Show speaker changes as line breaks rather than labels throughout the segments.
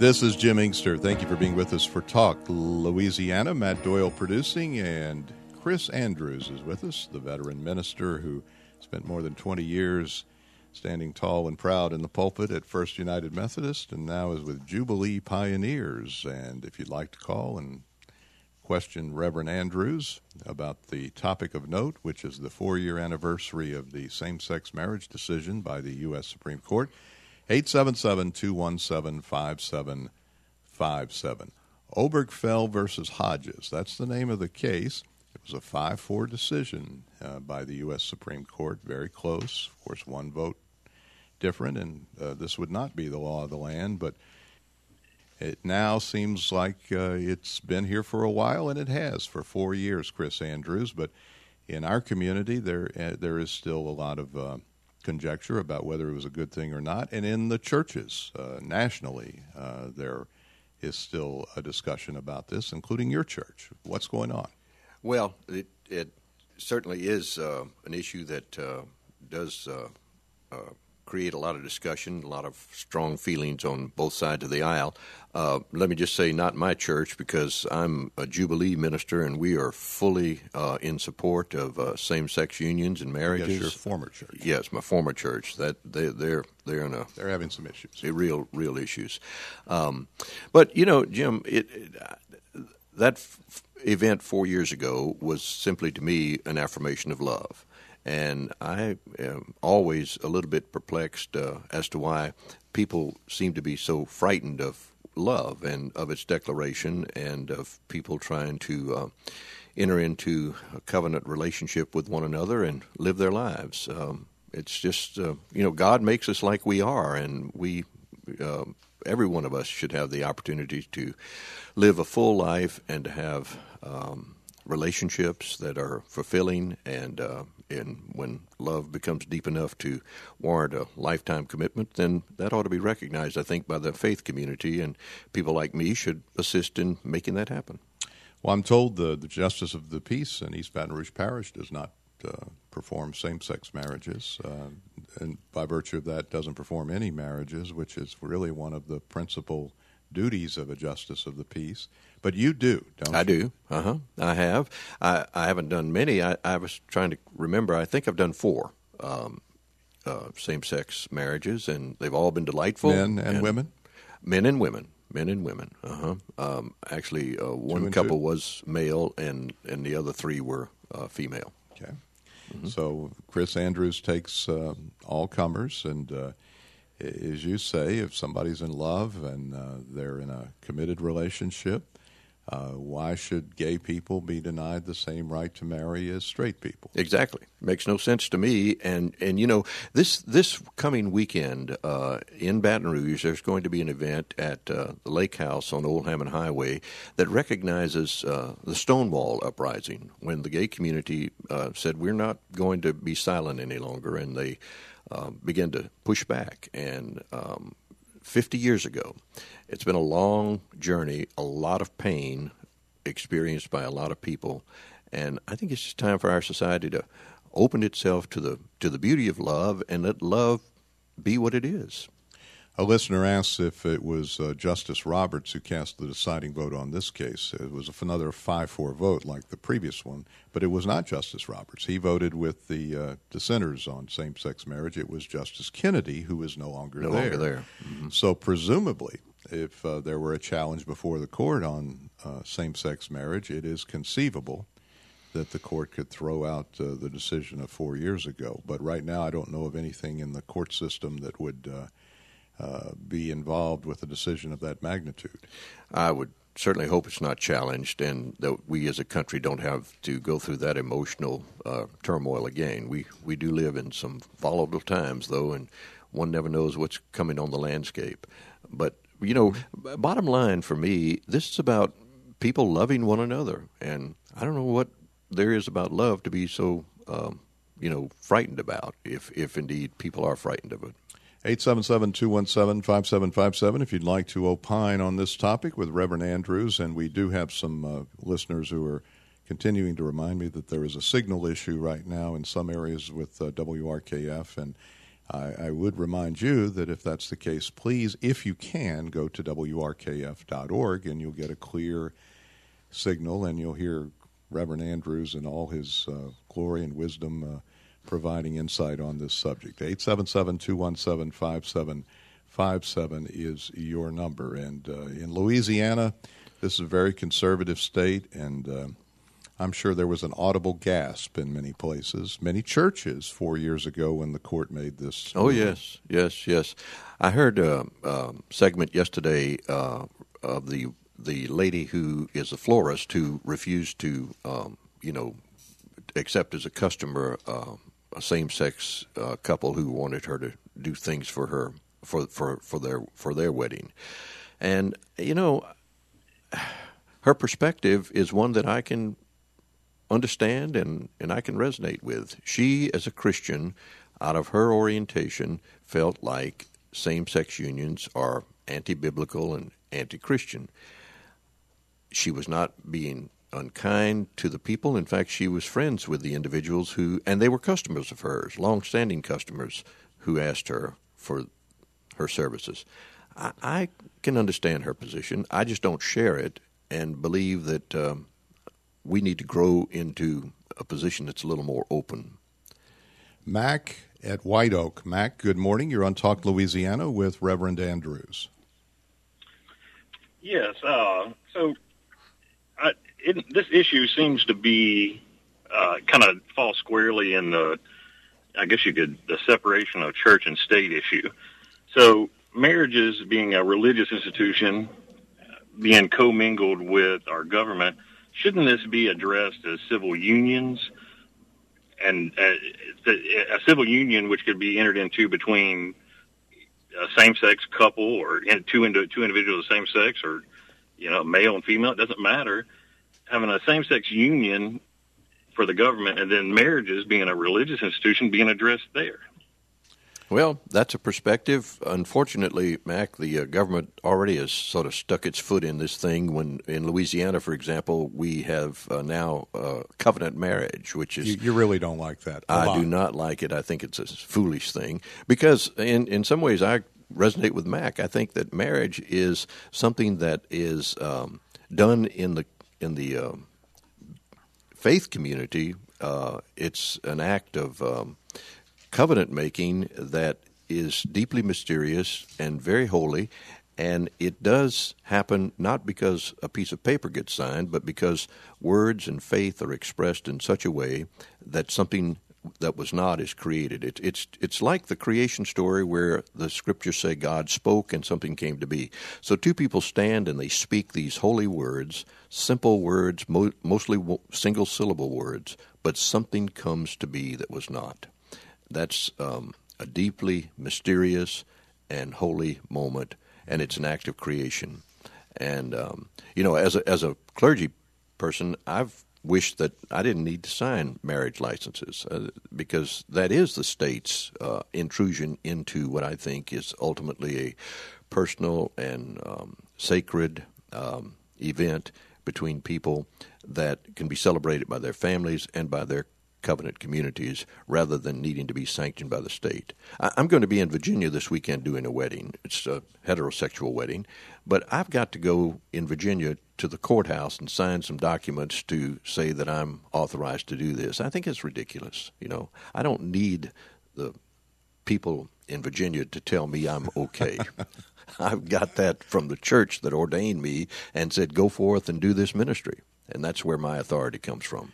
This is Jim Inkster. Thank you for being with us for Talk Louisiana. Matt Doyle producing, and Chris Andrews is with us, the veteran minister who spent more than 20 years standing tall and proud in the pulpit at First United Methodist, and now is with Jubilee Pioneers. And if you'd like to call and question Reverend Andrews about the topic of note, which is the 4-year anniversary of the same-sex marriage decision by the U.S. Supreme Court, 877-217-5757. Obergefell versus Hodges. That's the name of the case. It was a 5-4 decision by the U.S. Supreme Court. Very close. Of course, one vote different, and this would not be the law of the land, but it now seems like it's been here for a while, and it has for 4 years, Chris Andrews. But in our community, there is still a lot of conjecture about whether it was a good thing or not. And in the churches nationally, there is still a discussion about this, including your church. What's going on?
Well, it certainly is an issue that does create a lot of discussion, a lot of strong feelings on both sides of the aisle. Let me just say, not my church, because I'm a Jubilee minister, and we are fully in support of same-sex unions and marriages.
Yes, your former church.
Yes, my former church. That they're
having some issues.
Real issues. But you know, Jim, that event 4 years ago was simply to me an affirmation of love. And I am always a little bit perplexed as to why people seem to be so frightened of love and of its declaration, and of people trying to enter into a covenant relationship with one another and live their lives. It's just, God makes us like we are, and we every one of us should have the opportunity to live a full life and to have relationships that are fulfilling, and when love becomes deep enough to warrant a lifetime commitment, then that ought to be recognized, I think, by the faith community, and people like me should assist in making that happen.
Well, I'm told the Justice of the Peace in East Baton Rouge Parish does not perform same-sex marriages, and by virtue of that doesn't perform any marriages, which is really one of the principal duties of a Justice of the Peace. But you do, don't you?
I do. I have. I haven't done many. I was trying to remember. I think I've done 4 same-sex marriages, and they've all been delightful.
Men and women?
Men and women. Actually, one couple was male, and the other 3 were female.
Okay. Mm-hmm. So Chris Andrews takes all comers, and as you say, if somebody's in love and they're in a committed relationship, why should gay people be denied the same right to marry as straight people?
Exactly. Makes no sense to me. And you know, this coming weekend in Baton Rouge, there's going to be an event at the Lake House on Old Hammond Highway that recognizes the Stonewall Uprising, when the gay community said, we're not going to be silent any longer, and they began to push back. And 50 years ago, it's been a long journey, a lot of pain experienced by a lot of people, and I think it's just time for our society to open itself to the beauty of love and let love be what it is.
A listener asks if it was Justice Roberts who cast the deciding vote on this case. It was another 5-4 vote like the previous one, but it was not Justice Roberts. He voted with the dissenters on same-sex marriage. It was Justice Kennedy, who is no longer there.
Mm-hmm.
So presumably, if there were a challenge before the court on same-sex marriage, it is conceivable that the court could throw out the decision of 4 years ago. But right now, I don't know of anything in the court system that would be involved with a decision of that magnitude.
I would certainly hope it's not challenged, and that we as a country don't have to go through that emotional turmoil again. We do live in some volatile times, though, and one never knows what's coming on the landscape. But, you know, bottom line for me, this is about people loving one another, and I don't know what there is about love to be so, frightened about, if indeed people are frightened of it.
877-217-5757 if you'd like to opine on this topic with Reverend Andrews. And we do have some listeners who are continuing to remind me that there is a signal issue right now in some areas with WRKF. And I would remind you that if that's the case, please, if you can, go to WRKF.org and you'll get a clear signal and you'll hear Reverend Andrews in all his glory and wisdom providing insight on this subject. 877-217-5757 is your number. And in Louisiana, this is a very conservative state, and I'm sure there was an audible gasp in many places, many churches 4 years ago when the court made this.
Oh, yes. I heard a segment yesterday of the lady who is a florist who refused to, accept as a customer a same-sex couple who wanted her to do things for her for their wedding, and her perspective is one that I can understand and I can resonate with. She, as a Christian, out of her orientation, felt like same-sex unions are anti-biblical and anti-Christian. She was not being unkind to the people. In fact, she was friends with the individuals and they were customers of hers, long-standing customers, who asked her for her services. I can understand her position. I just don't share it and believe that we need to grow into a position that's a little more open.
Mac at White Oak. Mac, good morning. You're on Talk Louisiana with Reverend Andrews.
Yes. This issue seems to be kind of fall squarely in the separation of church and state issue. So marriages being a religious institution, being commingled with our government, shouldn't this be addressed as civil unions? And a civil union which could be entered into between a same-sex couple or two individuals of the same sex, or male and female, it doesn't matter. Having a same-sex union for the government, and then marriages being a religious institution being addressed there.
Well, that's a perspective. Unfortunately, Mac, the government already has sort of stuck its foot in this thing. When in Louisiana, for example, we have now covenant marriage, which is...
You really don't like that.
I do not like it. I think it's a foolish thing because in some ways I resonate with Mac. I think that marriage is something that is done in the faith community. It's an act of covenant making that is deeply mysterious and very holy, and it does happen not because a piece of paper gets signed, but because words and faith are expressed in such a way that something that was not is created. It's like the creation story where the scriptures say God spoke and something came to be. So two people stand and they speak these holy words, simple words, mostly single-syllable words, but something comes to be that was not. That's a deeply mysterious and holy moment, and it's an act of creation. And as a clergy person, I've wished that I didn't need to sign marriage licenses because that is the state's intrusion into what I think is ultimately a personal and sacred event between people that can be celebrated by their families and by their covenant communities rather than needing to be sanctioned by the state. I'm going to be in Virginia this weekend doing a wedding. It's a heterosexual wedding, but I've got to go in Virginia to the courthouse and sign some documents to say that I'm authorized to do this. I think it's ridiculous. I don't need the people in Virginia to tell me I'm okay. I've got that from the church that ordained me and said, go forth and do this ministry. And that's where my authority comes from.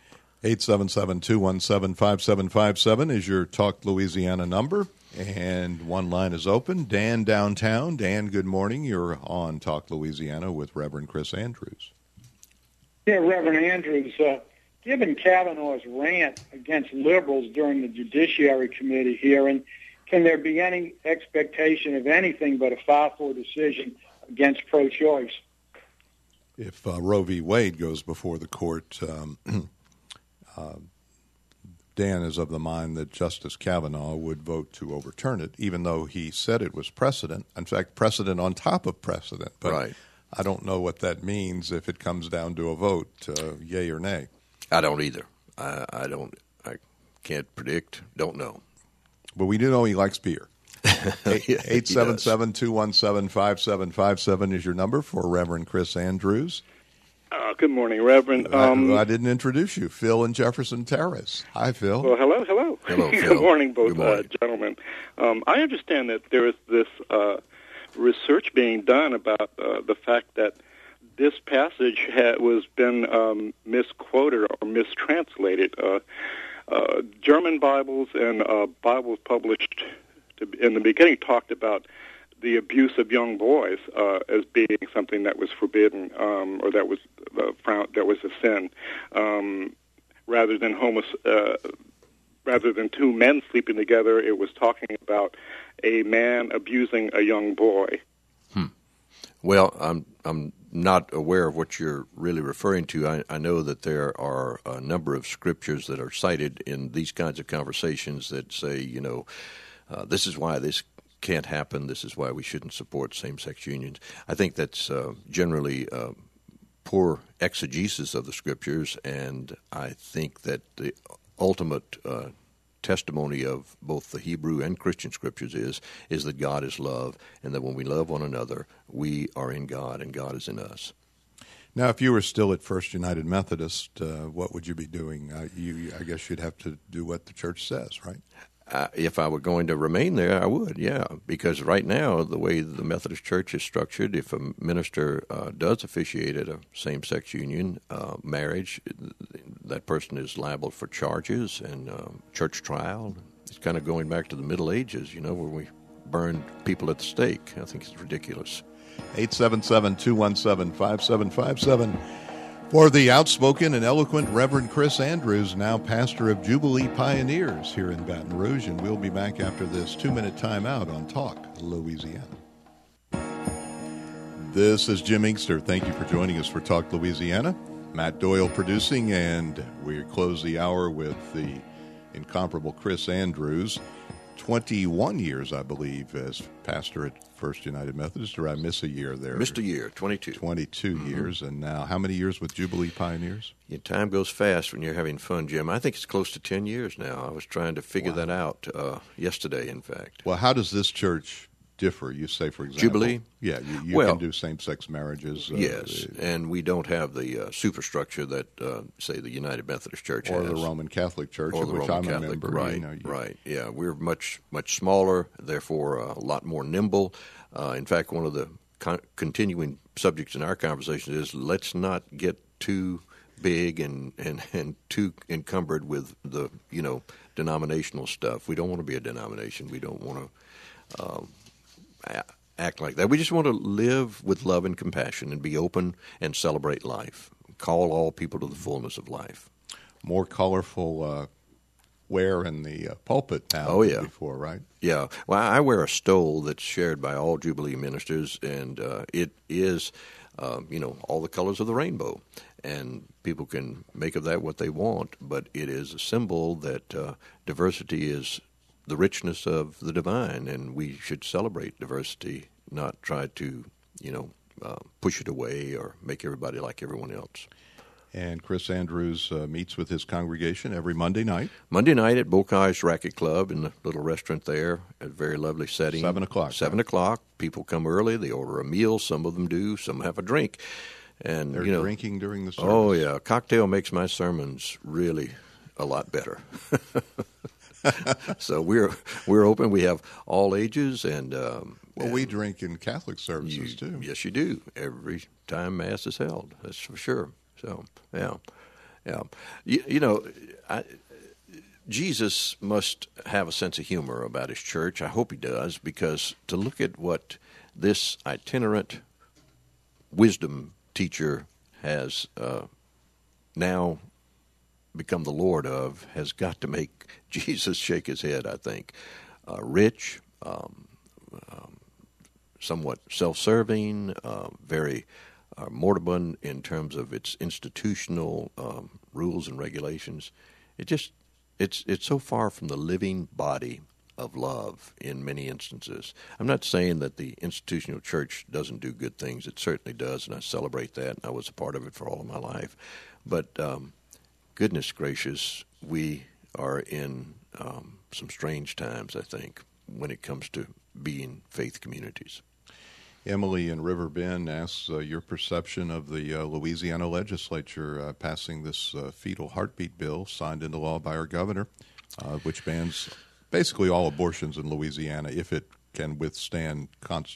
877-217-5757 is your Talk Louisiana number, and one line is open. Dan downtown. Dan, good morning. You're on Talk Louisiana with Reverend Chris Andrews.
Yeah, Reverend Andrews, given Kavanaugh's rant against liberals during the Judiciary Committee hearing, can there be any expectation of anything but a 5-4 decision against pro-choice?
If Roe v. Wade goes before the court, Dan is of the mind that Justice Kavanaugh would vote to overturn it, even though he said it was precedent. In fact, precedent on top of precedent. But
right.
I don't know what that means if it comes down to a vote, yay or nay.
I don't either. I can't predict. Don't know.
But we do know he likes beer.
Yeah,
877-217-5757 is your number for Reverend Chris Andrews.
Good morning, Reverend.
I didn't introduce you. Phil in Jefferson Terrace. Hi, Phil.
Well, hello.
Hello, Phil.
Good morning, both
Good morning.
gentlemen. I understand that there is this research being done about the fact that this passage was been misquoted or mistranslated. German Bibles and Bibles published in the beginning talked about the abuse of young boys as being something that was forbidden or that was that was a sin, rather than two men sleeping together. It was talking about a man abusing a young boy.
Well, I'm not aware of what you're really referring to. I know that there are a number of scriptures that are cited in these kinds of conversations that say, this is why this can't happen. This is why we shouldn't support same-sex unions. I think that's generally poor exegesis of the scriptures, and I think that the ultimate testimony of both the Hebrew and Christian scriptures is that God is love, and that when we love one another, we are in God and God is in us.
Now, if you were still at First United Methodist, what would you be doing? I guess you'd have to do what the church says, right?
If I were going to remain there, I would, yeah. Because right now, the way the Methodist Church is structured, if a minister does officiate at a same-sex union marriage, that person is liable for charges and church trial. It's kind of going back to the Middle Ages, where we burned people at the stake. I think it's ridiculous.
877-217-5757. For the outspoken and eloquent Reverend Chris Andrews, now pastor of Jubilee Pioneers here in Baton Rouge, and we'll be back after this 2-minute timeout on Talk Louisiana. This is Jim Inkster. Thank you for joining us for Talk Louisiana. Matt Doyle producing, and we close the hour with the incomparable Chris Andrews. 21 years, I believe, as pastor at First United Methodist, or I miss a year there?
Missed a year, 22.
22 years, and now how many years with Jubilee Pioneers?
Yeah, time goes fast when you're having fun, Jim. I think it's close to 10 years now. I was trying to figure that out yesterday, in fact.
Well, how does this church differ? You say, for example,
Jubilee?
Yeah, you can do same-sex marriages.
Yes, and we don't have the superstructure that, say, the United Methodist Church
or
has.
the Roman Catholic Church,
or
of
the
which
Roman
I'm
Catholic,
a member.
right, right. Yeah, we're much smaller, therefore a lot more nimble. In fact, one of the continuing subjects in our conversation is let's not get too big and too encumbered with the denominational stuff. We don't want to be a denomination. We don't want to act like that. We just want to live with love and compassion and be open and celebrate life. Call all people to the fullness of life.
More colorful wear in the pulpit now than before, right?
Yeah. Well, I wear a stole that's shared by all Jubilee ministers, and it is, all the colors of the rainbow. And people can make of that what they want, but it is a symbol that diversity is the richness of the divine, and we should celebrate diversity, not try to, push it away or make everybody like everyone else.
And Chris Andrews meets with his congregation every Monday night.
Monday night at Bocai's Racket Club in the little restaurant there, a very lovely setting.
7 o'clock.
7 o'clock. People come early. They order a meal. Some of them do. Some have a drink. And
they're drinking during the service.
Oh, yeah. A cocktail makes my sermons really a lot better. So we're open. We have all ages, and
we drink in Catholic services too.
Yes, you do. Every time Mass is held, that's for sure. So yeah. Jesus must have a sense of humor about his church. I hope he does, because to look at what this itinerant wisdom teacher has now become the Lord of has got to make Jesus shake his head, I think. Rich, somewhat self-serving, very moribund in terms of its institutional rules and regulations. It's so far from the living body of love in many instances. I'm not saying that the institutional church doesn't do good things. It certainly does, and I celebrate that, and I was a part of it for all of my life. But goodness gracious, we are in some strange times, I think, when it comes to being faith communities.
Emily in River Bend asks your perception of the Louisiana legislature passing this fetal heartbeat bill signed into law by our governor, which bans basically all abortions in Louisiana if it can withstand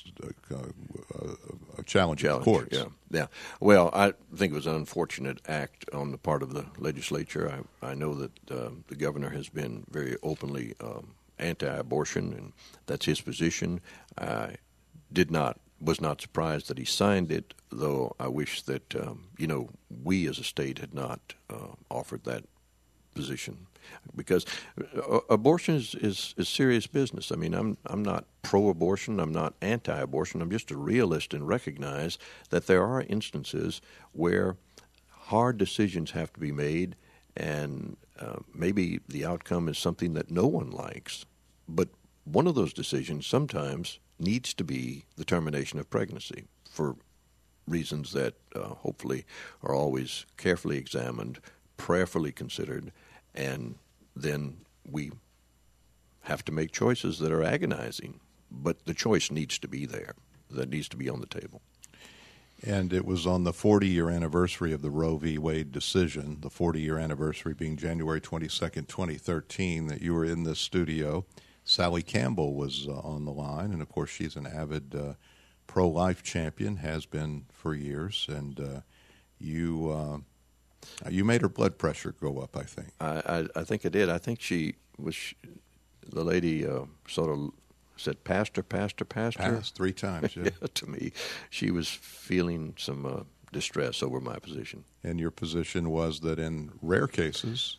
a challenge of the courts.
Yeah. Well, I think it was an unfortunate act on the part of the legislature. I know that the governor has been very openly anti-abortion, and that's his position. I was not surprised that he signed it, though I wish that we as a state had not offered that position, because abortion is serious business. I mean, I'm not pro-abortion. I'm not anti-abortion. I'm just a realist and recognize that there are instances where hard decisions have to be made, and maybe the outcome is something that no one likes. But one of those decisions sometimes needs to be the termination of pregnancy for reasons that hopefully are always carefully examined, prayerfully considered, and then we have to make choices that are agonizing. But the choice needs to be there. That needs to be on the table.
And it was on the 40-year anniversary of the Roe v. Wade decision, the 40-year anniversary being January 22nd, 2013, that you were in this studio. Sally Campbell was on the line, and of course she's an avid pro-life champion, has been for years, and you made her blood pressure go up, I think.
I think I did. I think the lady sort of said, Pastor.
Passed 3 times, yeah.
To me, she was feeling some distress over my position.
And your position was that in rare cases,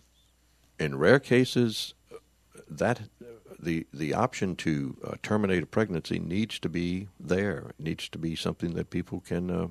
that the option to terminate a pregnancy needs to be there. It needs to be something that people can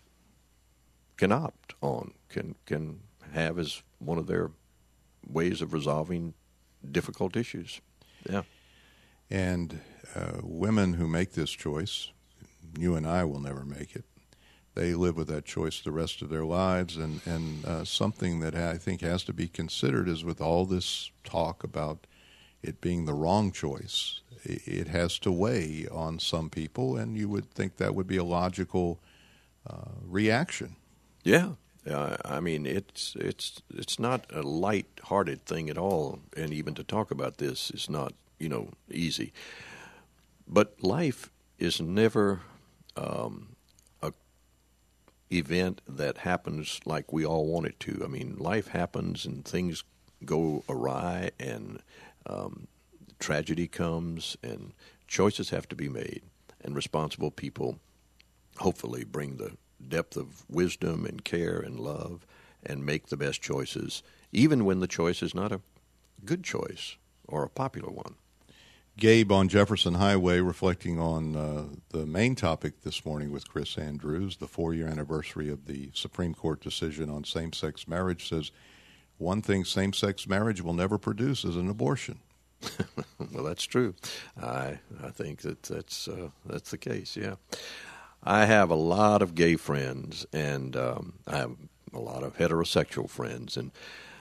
opt on, can have as one of their ways of resolving difficult issues. Yeah.
And women who make this choice, you and I will never make it. They live with that choice the rest of their lives, and something that I think has to be considered is, with all this talk about it being the wrong choice, it has to weigh on some people, and you would think that would be a logical reaction.
Yeah. I mean, it's not a light-hearted thing at all, and even to talk about this is not, easy. But life is never a event that happens like we all want it to. I mean, life happens and things go awry, and tragedy comes, and choices have to be made, and responsible people hopefully bring the depth of wisdom and care and love and make the best choices, even when the choice is not a good choice or a popular one.
Gabe on Jefferson Highway, reflecting on the main topic this morning with Chris Andrews, the 4-year anniversary of the Supreme Court decision on same-sex marriage, says one thing same-sex marriage will never produce is an abortion.
Well, that's true. I think that's the case, yeah. I have a lot of gay friends, and I have a lot of heterosexual friends, and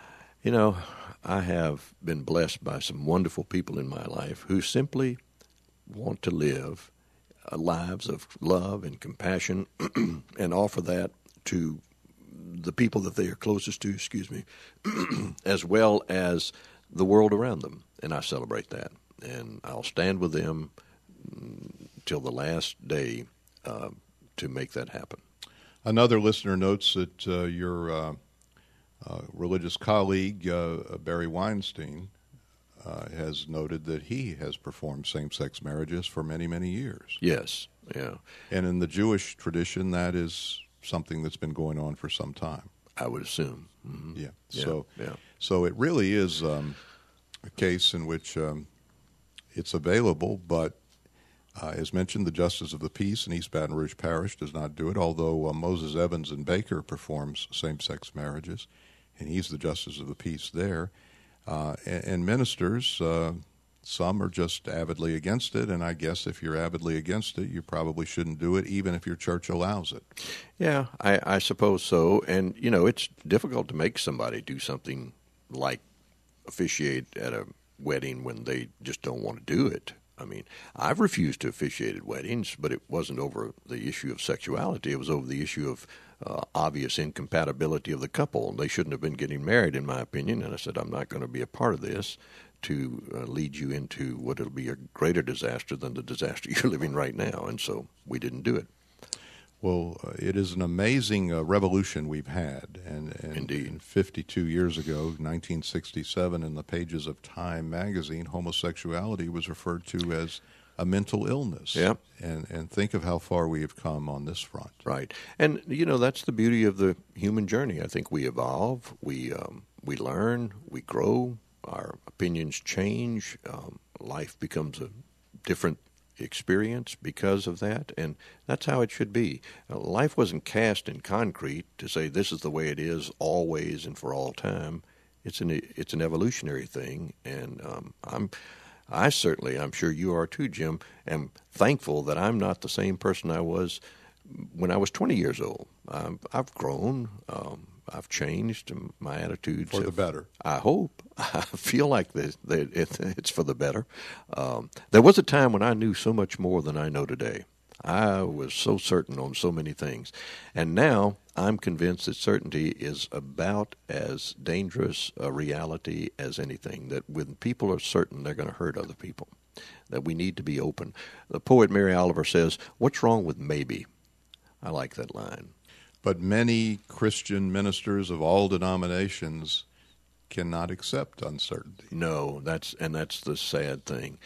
I have been blessed by some wonderful people in my life who simply want to live lives of love and compassion and offer that to the people that they are closest to, as well as the world around them. And I celebrate that. And I'll stand with them till the last day to make that happen.
Another listener notes that your religious colleague, Barry Weinstein, has noted that he has performed same-sex marriages for many, many years.
Yes, yeah.
And in the Jewish tradition, that is something that's been going on for some time.
I would assume. Mm-hmm.
Yeah. So it really is a case in which it's available, but as mentioned, the Justice of the Peace in East Baton Rouge Parish does not do it, although Moses Evans in Baker performs same-sex marriages, and he's the Justice of the Peace there. And ministers, some are just avidly against it, and I guess if you're avidly against it, you probably shouldn't do it, even if your church allows it.
Yeah, I suppose so. And, it's difficult to make somebody do something like officiate at a wedding when they just don't want to do it. I mean, I've refused to officiate at weddings, but it wasn't over the issue of sexuality. It was over the issue of obvious incompatibility of the couple. They shouldn't have been getting married, in my opinion. And I said, I'm not going to be a part of this to lead you into what will be a greater disaster than the disaster you're living right now. And so we didn't do it.
Well, it is an amazing revolution we've had. And
Indeed.
52 years ago, 1967, in the pages of Time magazine, homosexuality was referred to as a mental illness.
Yeah.
And think of how far we have come on this front.
Right. And, that's the beauty of the human journey. I think we evolve, we learn, we grow, our opinions change, life becomes a different experience because of that, and that's how it should be. Life wasn't cast in concrete to say this is the way it is always and for all time. It's an evolutionary thing, and I'm sure you are too, Jim, am thankful that I'm not the same person I was when I was 20 years old. I've grown. I've changed my attitudes.
For the better.
I hope. I feel like it's for the better. There was a time when I knew so much more than I know today. I was so certain on so many things. And now I'm convinced that certainty is about as dangerous a reality as anything, that when people are certain, they're going to hurt other people, that we need to be open. The poet Mary Oliver says, "What's wrong with maybe?" I like that line.
But many Christian ministers of all denominations cannot accept uncertainty.
No, that's the sad thing.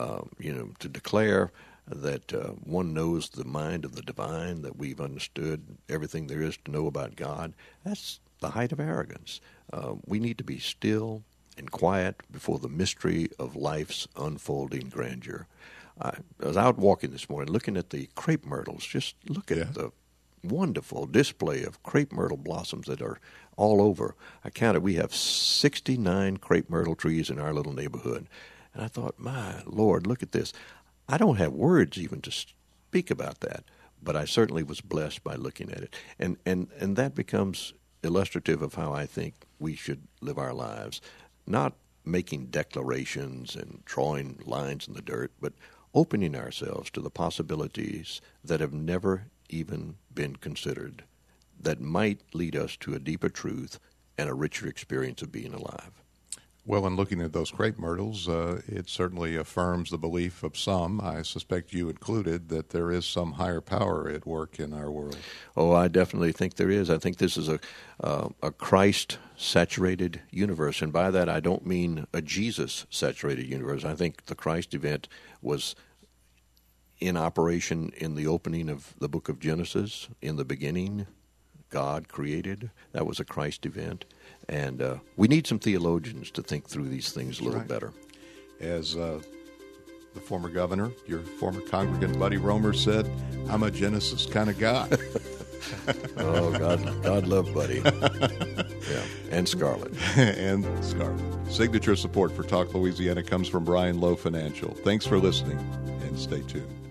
To declare that one knows the mind of the divine, that we've understood everything there is to know about God, that's the height of arrogance. We need to be still and quiet before the mystery of life's unfolding grandeur. I was out walking this morning looking at the crepe myrtles. Just look at the wonderful display of crepe myrtle blossoms that are all over. I counted, we have 69 crepe myrtle trees in our little neighborhood. And I thought, my Lord, look at this. I don't have words even to speak about that, but I certainly was blessed by looking at it. And that becomes illustrative of how I think we should live our lives. Not making declarations and drawing lines in the dirt, but opening ourselves to the possibilities that have never even been considered, that might lead us to a deeper truth and a richer experience of being alive.
Well, in looking at those crepe myrtles, it certainly affirms the belief of some, I suspect you included, that there is some higher power at work in our world.
Oh, I definitely think there is. I think this is a Christ-saturated universe, and by that I don't mean a Jesus-saturated universe. I think the Christ event was in operation in the opening of the book of Genesis. In the beginning, God created. That was a Christ event. And we need some theologians to think through these things a little better.
As the former governor, your former congregant Buddy Roemer said, I'm a Genesis kind of guy.
Oh, God love Buddy. Yeah, and Scarlett.
And Scarlett. Signature support for Talk Louisiana comes from Brian Lowe Financial. Thanks for listening, and stay tuned.